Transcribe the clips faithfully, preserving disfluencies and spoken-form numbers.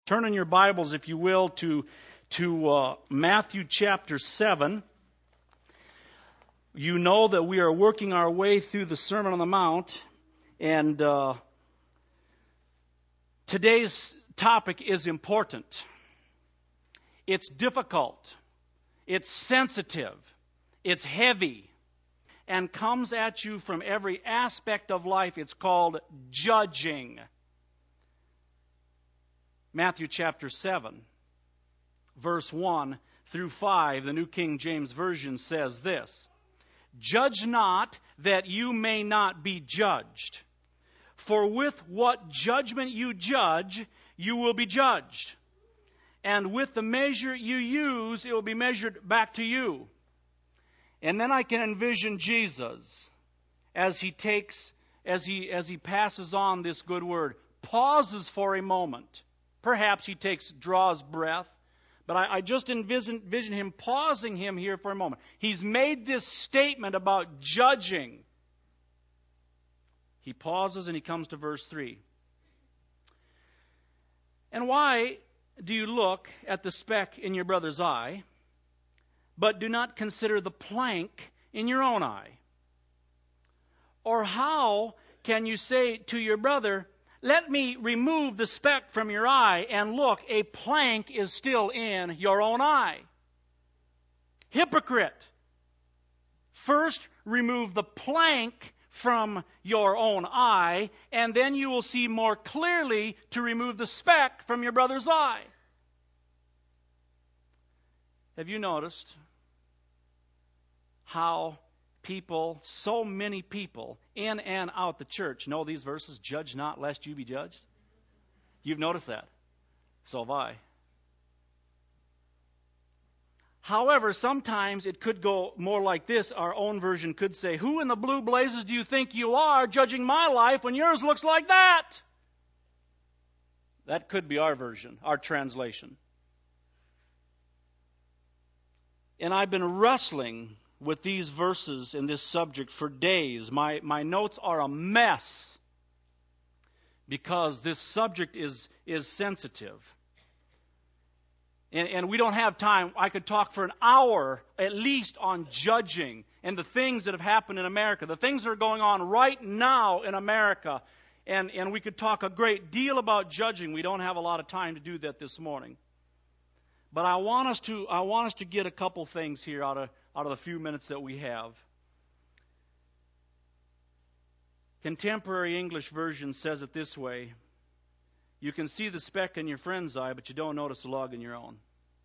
Turn in your Bibles, if you will, to, to uh, Matthew chapter seven. You know that we are working our way through the Sermon on the Mount, and uh, today's topic is important. It's difficult. It's sensitive. It's heavy, and comes at you from every aspect of life. It's called judging. Matthew chapter seven, verse one through five, the New King James Version says this: "Judge not, that you may not be judged. For with what judgment you judge, you will be judged. And with the measure you use, it will be measured back to you." And then I can envision Jesus as he takes, as he as he passes on this good word, pauses for a moment. Perhaps he takes, draws breath. But I, I just envision, envision him pausing him here for a moment. He's made this statement about judging. He pauses and he comes to verse three. "And why do you look at the speck in your brother's eye, but do not consider the plank in your own eye? Or how can you say to your brother, 'Let me remove the speck from your eye,' and look, a plank is still in your own eye? Hypocrite! First remove the plank from your own eye, and then you will see more clearly to remove the speck from your brother's eye." Have you noticed how people, so many people, in and out the church, know these verses, "Judge not, lest you be judged"? You've noticed that. So have I. However, sometimes it could go more like this. Our own version could say, "Who in the blue blazes do you think you are, judging my life when yours looks like that?" That could be our version, our translation. And I've been wrestling with these verses in this subject for days. My, my notes are a mess because this subject is, is sensitive. And, and we don't have time. I could talk for an hour at least on judging and the things that have happened in America, the things that are going on right now in America. And, and we could talk a great deal about judging. We don't have a lot of time to do that this morning. But I want us to I want us to get a couple things here out of out of the few minutes that we have. Contemporary English Version says it this way: "You can see the speck in your friend's eye, but you don't notice the log in your own."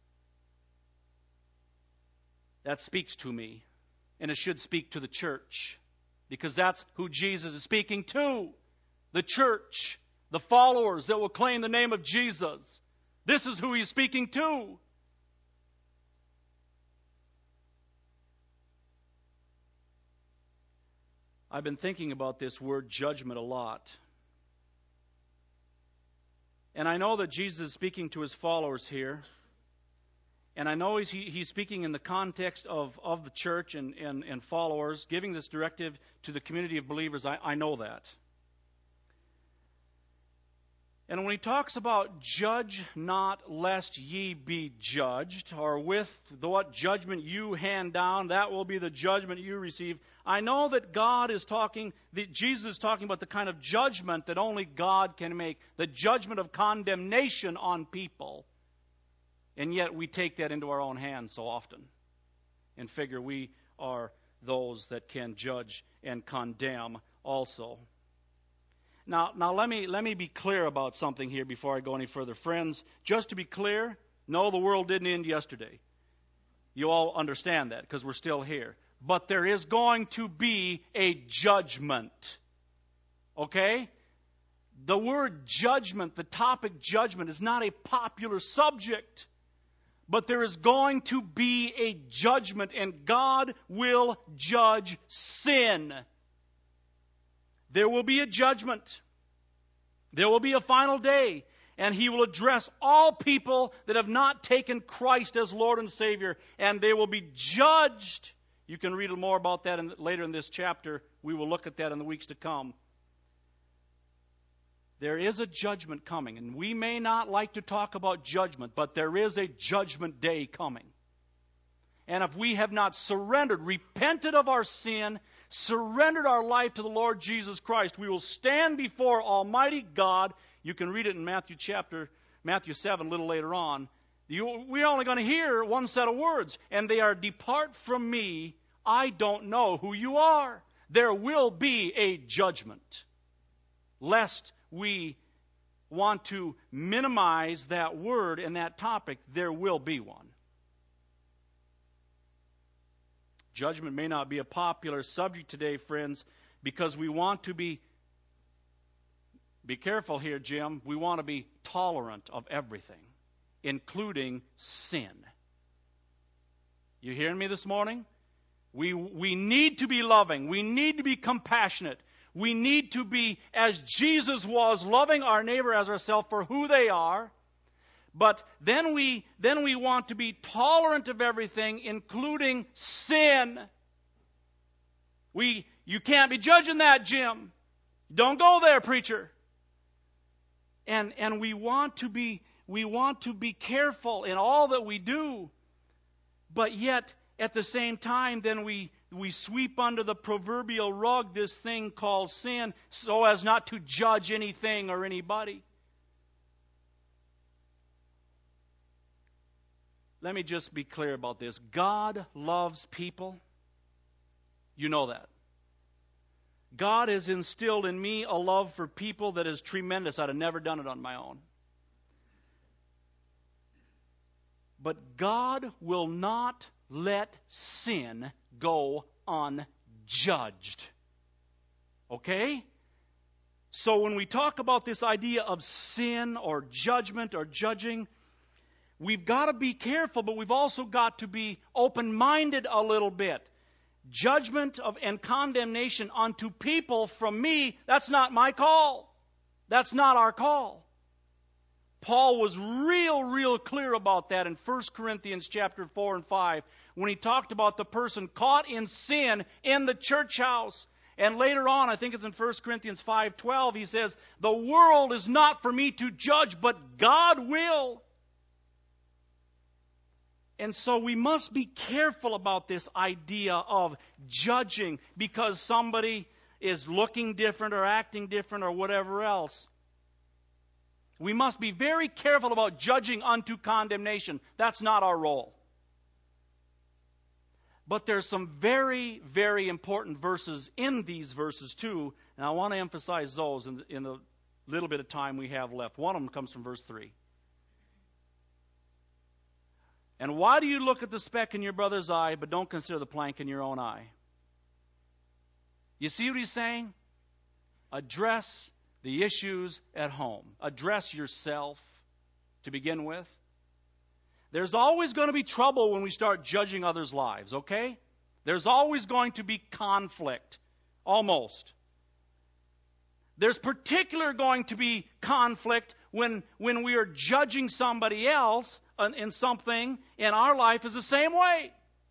That speaks to me, and it should speak to the church, because that's who Jesus is speaking to. The church, the followers that will claim the name of Jesus. This is who he's speaking to. I've been thinking about this word judgment a lot. And I know that Jesus is speaking to his followers here. And I know he's, he's speaking in the context of, of the church and, and, and followers, giving this directive to the community of believers. I, I know that. And when he talks about "judge not, lest ye be judged," or "with the what judgment you hand down, that will be the judgment you receive," I know that God is talking, that Jesus is talking about the kind of judgment that only God can make, the judgment of condemnation on people. And yet we take that into our own hands so often and figure we are those that can judge and condemn also. Now, now let me let me be clear about something here before I go any further. Friends, just to be clear, no, the world didn't end yesterday. You all understand that because we're still here. But there is going to be a judgment. Okay? The word judgment, the topic judgment, is not a popular subject. But there is going to be a judgment, and God will judge sin. There will be a judgment. There will be a final day. And he will address all people that have not taken Christ as Lord and Savior. And they will be judged. You can read more about that in, later in this chapter. We will look at that in the weeks to come. There is a judgment coming, and we may not like to talk about judgment, but there is a judgment day coming. And if we have not surrendered, repented of our sin, surrendered our life to the Lord Jesus Christ, we will stand before Almighty God. You can read it in Matthew chapter, Matthew seven a little later on. You, we're only going to hear one set of words, and they are, "Depart from me, I don't know who you are." There will be a judgment, lest we want to minimize that word and that topic. There will be one. Judgment may not be a popular subject today, friends, because we want to be, be careful here, Jim, we want to be tolerant of everything, including sin. You hearing me this morning? We, we need to be loving. We need to be compassionate. We need to be, as Jesus was, loving our neighbor as ourselves for who they are. But then we, then we want to be tolerant of everything, including sin. We, you can't be judging that, Jim. Don't go there, preacher. And, and we want to be, we want to be careful in all that we do. But yet, at the same time, then we, we sweep under the proverbial rug this thing called sin so as not to judge anything or anybody. Let me just be clear about this. God loves people. You know that. God has instilled in me a love for people that is tremendous. I'd have never done it on my own. But God will not let sin go unjudged. Okay? So when we talk about this idea of sin or judgment or judging, we've got to be careful, but we've also got to be open-minded a little bit. Judgment of and condemnation unto people from me, that's not my call. That's not our call. Paul was real, real clear about that in First Corinthians chapter four and five when he talked about the person caught in sin in the church house. And later on, I think it's in First Corinthians five twelve, he says, "The world is not for me to judge, but God will." And so we must be careful about this idea of judging because somebody is looking different or acting different or whatever else. We must be very careful about judging unto condemnation. That's not our role. But there's some very, very important verses in these verses too, and I want to emphasize those in, in the little bit of time we have left. One of them comes from verse three. "And why do you look at the speck in your brother's eye, but don't consider the plank in your own eye?" You see what he's saying? Address the issues at home. Address yourself to begin with. There's always going to be trouble when we start judging others' lives, okay? There's always going to be conflict. Almost. There's particular going to be conflict when, when we are judging somebody else in something in our life is the same way.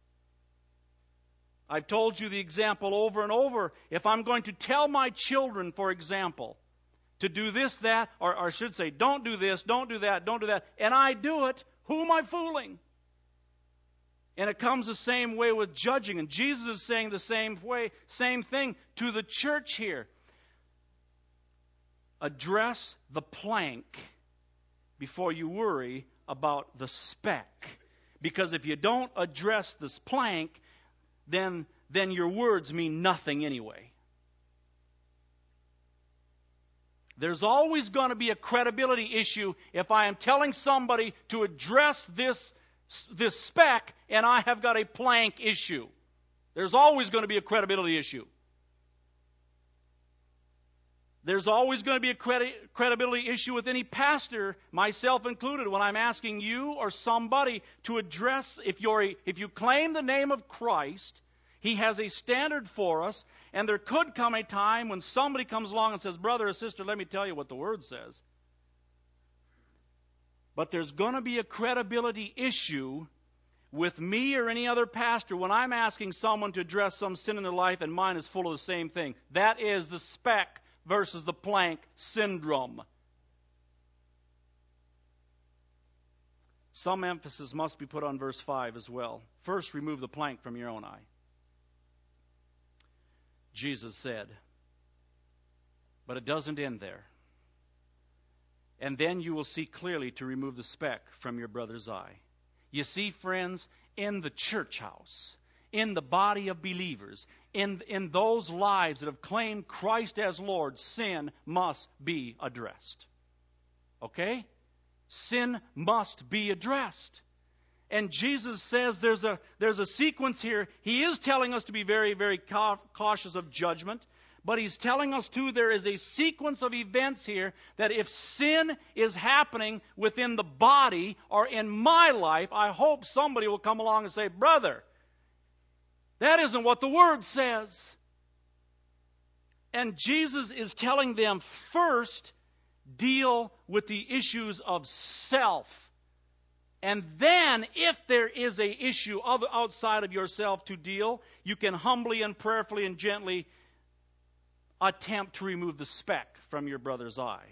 I've told you the example over and over. If I'm going to tell my children, for example, to do this, that, or, or I should say, don't do this, don't do that, don't do that, and I do it, who am I fooling? And it comes the same way with judging. And Jesus is saying the same way, same thing to the church here. Address the plank before you worry about the speck. Because if you don't address this plank, then, then your words mean nothing anyway. There's always going to be a credibility issue if I am telling somebody to address this, this speck and I have got a plank issue. There's always going to be a credibility issue. There's always going to be a credi- credibility issue with any pastor, myself included, when I'm asking you or somebody to address, if you're a, if you claim the name of Christ, He has a standard for us, and there could come a time when somebody comes along and says, "Brother or sister, let me tell you what the Word says." But there's going to be a credibility issue with me or any other pastor when I'm asking someone to address some sin in their life and mine is full of the same thing. That is the speck versus the plank syndrome. Some emphasis must be put on verse five as well. First, remove the plank from your own eye. Jesus said, but it doesn't end there. And then you will see clearly to remove the speck from your brother's eye. You see, friends, in the church house, in the body of believers, in, in those lives that have claimed Christ as Lord, sin must be addressed. Okay? Sin must be addressed. And Jesus says there's a, there's a sequence here. He is telling us to be very, very cautious of judgment. But he's telling us, too, there is a sequence of events here that if sin is happening within the body or in my life, I hope somebody will come along and say, brother, that isn't what the Word says. And Jesus is telling them, first, deal with the issues of self. And then, if there is an issue of, outside of yourself to deal, you can humbly and prayerfully and gently attempt to remove the speck from your brother's eye.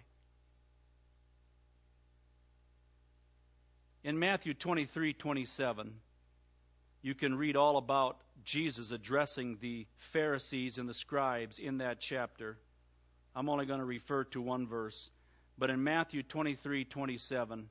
In Matthew twenty-three twenty-seven, you can read all about Jesus addressing the Pharisees and the scribes in that chapter. I'm only going to refer to one verse. But in Matthew twenty-three twenty-seven,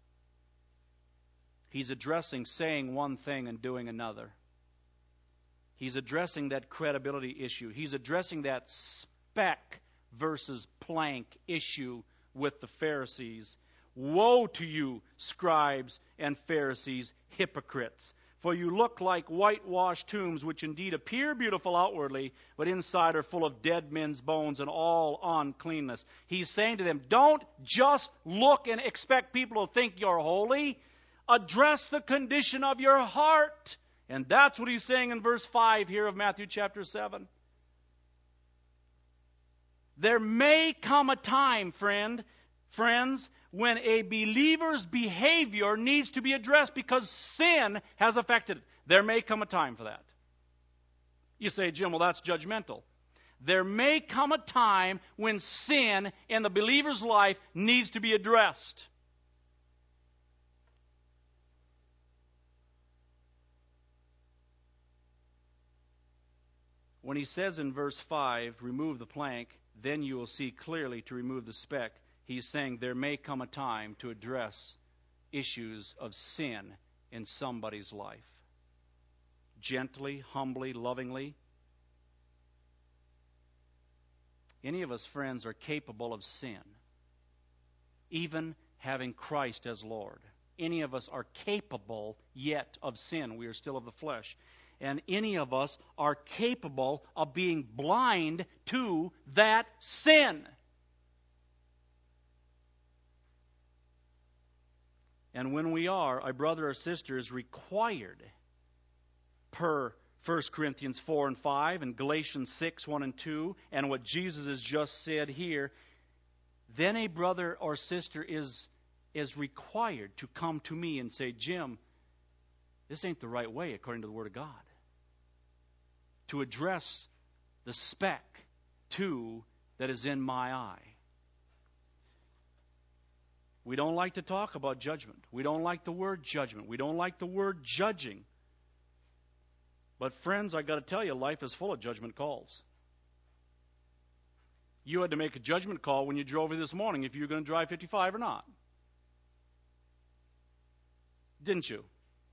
he's addressing saying one thing and doing another. He's addressing that credibility issue. He's addressing that speck versus plank issue with the Pharisees. Woe to you, scribes and Pharisees, hypocrites! For you look like whitewashed tombs, which indeed appear beautiful outwardly, but inside are full of dead men's bones and all uncleanness. He's saying to them, don't just look and expect people to think you're holy. Address the condition of your heart. And that's what he's saying in verse five here of Matthew chapter seven. There may come a time, friend, friends, when a believer's behavior needs to be addressed because sin has affected it. There may come a time for that. You say, Jim, well, that's judgmental. There may come a time when sin in the believer's life needs to be addressed. When he says in verse five, remove the plank, then you will see clearly to remove the speck. He's saying there may come a time to address issues of sin in somebody's life. Gently, humbly, lovingly. Any of us, friends, are capable of sin, even having Christ as Lord. Any of us are capable yet of sin. We are still of the flesh. And any of us are capable of being blind to that sin. And when we are, a brother or sister is required, per First Corinthians four and five and Galatians six, one and two, and what Jesus has just said here, then a brother or sister is, is required to come to me and say, Jim, this ain't the right way according to the Word of God. To address the speck, too, that is in my eye. We don't like to talk about judgment. We don't like the word judgment. We don't like the word judging. But friends, I got to tell you, life is full of judgment calls. You had to make a judgment call when you drove here this morning if you were going to drive fifty-five or not. Didn't you?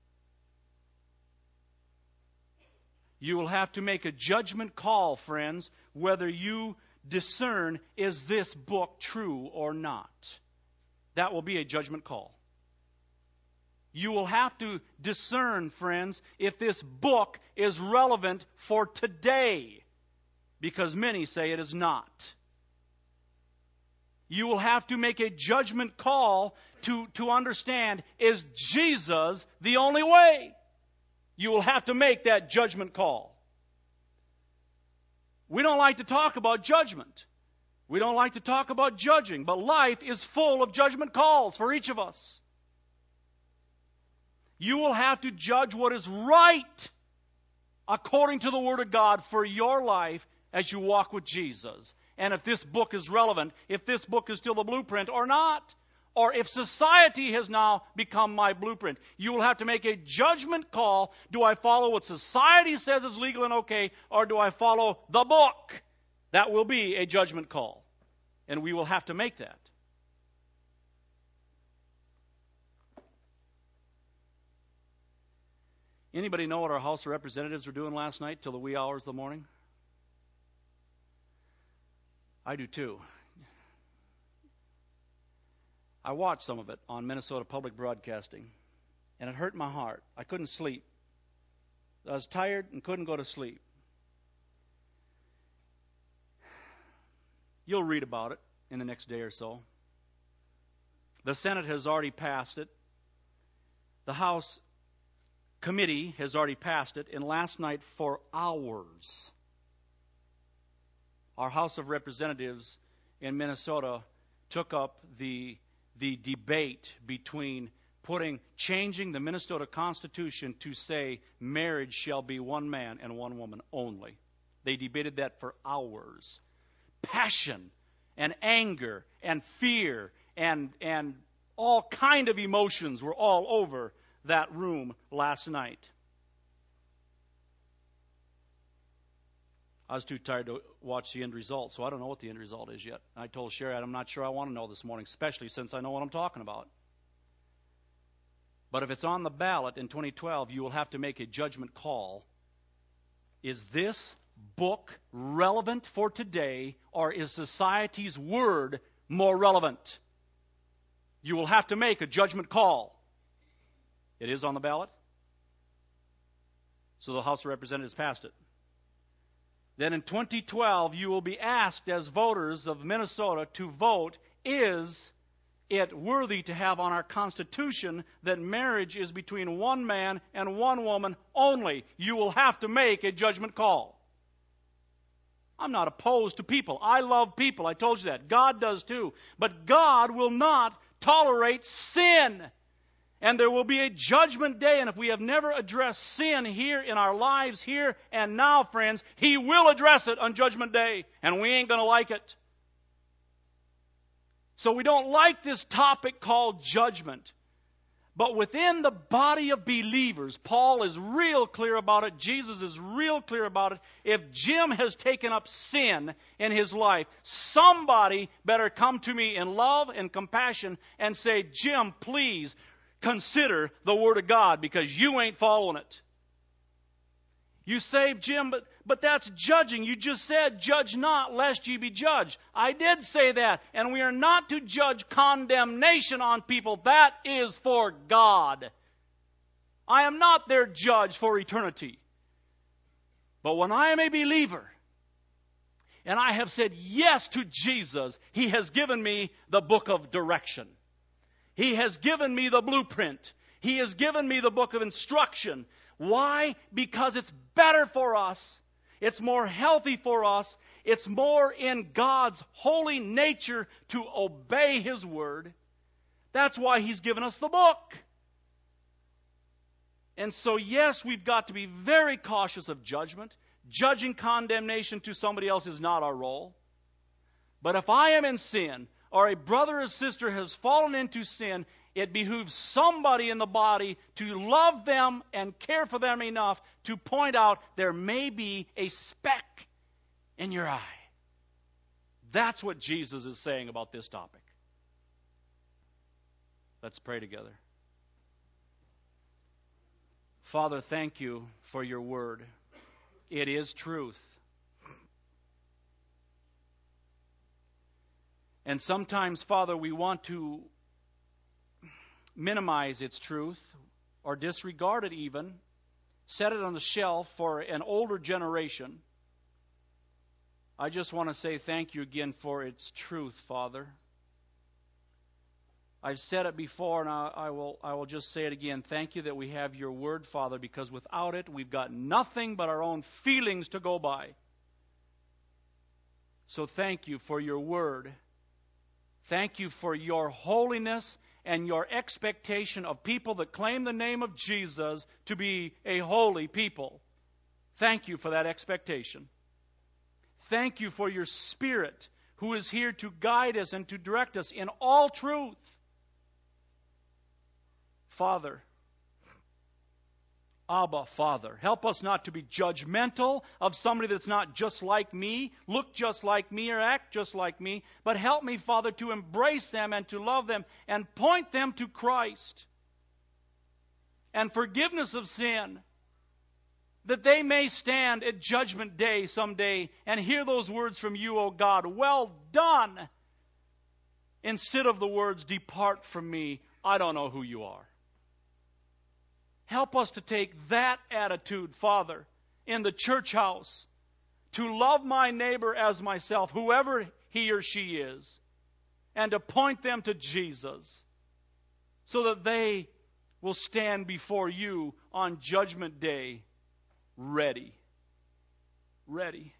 You will have to make a judgment call, friends, whether you discern, is this book true or not? That will be a judgment call. You will have to discern, friends, if this book is relevant for today, because many say it is not. You will have to make a judgment call to, to understand, is Jesus the only way? You will have to make that judgment call. We don't like to talk about judgment. We don't like to talk about judging, but life is full of judgment calls for each of us. You will have to judge what is right according to the Word of God for your life as you walk with Jesus. and if this book is relevant, if this book is still the blueprint or not, or if society has now become my blueprint. You will have to make a judgment call. Do I follow what society says is legal and okay, or do I follow the book? That will be a judgment call, and we will have to make that. Anybody know what our House of Representatives were doing last night till the wee hours of the morning? I do too. I watched some of it on Minnesota Public Broadcasting, and it hurt my heart. I couldn't sleep. I was tired and couldn't go to sleep. You'll read about it in the next day or so. The Senate has already passed it. The House committee has already passed it, and last night for hours, our House of Representatives in Minnesota took up the the debate between putting changing the Minnesota Constitution to say marriage shall be one man and one woman only. They debated that for hours. Passion and anger and fear and and all kind of emotions were all over that room last night. I was too tired to watch the end result, so I don't know what the end result is yet. I told Sherry I'm not sure I want to know this morning, especially since I know what I'm talking about. But if it's on the ballot in twenty twelve, you will have to make a judgment call. Is this book relevant for today, or is society's word more relevant? You will have to make a judgment call. It is on the ballot. So the House of Representatives passed it. Then in twenty twelve, you will be asked as voters of Minnesota to vote, is it worthy to have on our Constitution that marriage is between one man and one woman only? You will have to make a judgment call. I'm not opposed to people. I love people. I told you that. God does too. But God will not tolerate sin. And there will be a judgment day, and if we have never addressed sin here in our lives here and now, friends, He will address it on Judgment Day, and we ain't going to like it. So we don't like this topic called judgment. But within the body of believers, Paul is real clear about it. Jesus is real clear about it. If Jim has taken up sin in his life, somebody better come to me in love and compassion and say, Jim, please consider the Word of God, because you ain't following it. You say, Jim, but, but that's judging. You just said, judge not, lest ye be judged. I did say that. And we are not to judge condemnation on people. That is for God. I am not their judge for eternity. But when I am a believer, and I have said yes to Jesus, He has given me the book of direction. He has given me the blueprint. He has given me the book of instruction. Why? Because it's better for us. It's more healthy for us. It's more in God's holy nature to obey His word. That's why He's given us the book. And so, yes, we've got to be very cautious of judgment. Judging condemnation to somebody else is not our role. But if I am in sin, or a brother or sister has fallen into sin, it behooves somebody in the body to love them and care for them enough to point out there may be a speck in your eye. That's what Jesus is saying about this topic. Let's pray together. Father, thank you for your word. It is truth. And sometimes, Father, we want to minimize its truth or disregard it even, set it on the shelf for an older generation. I just want to say thank you again for its truth, Father. I've said it before, and I, I will I will just say it again. Thank you that we have your word, Father, because without it, we've got nothing but our own feelings to go by. So thank you for your word. Thank you for your holiness and your expectation of people that claim the name of Jesus to be a holy people. Thank you for that expectation. Thank you for your Spirit who is here to guide us and to direct us in all truth. Father, Abba, Father, help us not to be judgmental of somebody that's not just like me, look just like me, or act just like me, but help me, Father, to embrace them and to love them and point them to Christ and forgiveness of sin, that they may stand at Judgment Day someday and hear those words from you, O God, well done, instead of the words, depart from me, I don't know who you are. Help us to take that attitude, Father, in the church house, to love my neighbor as myself, whoever he or she is, and to point them to Jesus, so that they will stand before you on Judgment Day ready. Ready.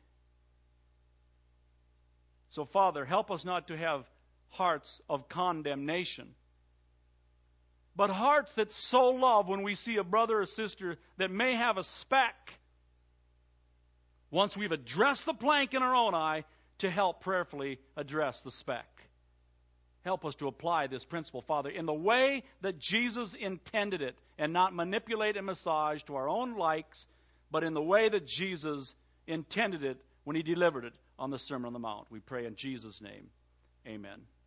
So, Father, help us not to have hearts of condemnation, but hearts that so love when we see a brother or sister that may have a speck, once we've addressed the plank in our own eye, to help prayerfully address the speck. Help us to apply this principle, Father, in the way that Jesus intended it, and not manipulate and massage to our own likes, but in the way that Jesus intended it when he delivered it on the Sermon on the Mount. We pray in Jesus' name. Amen.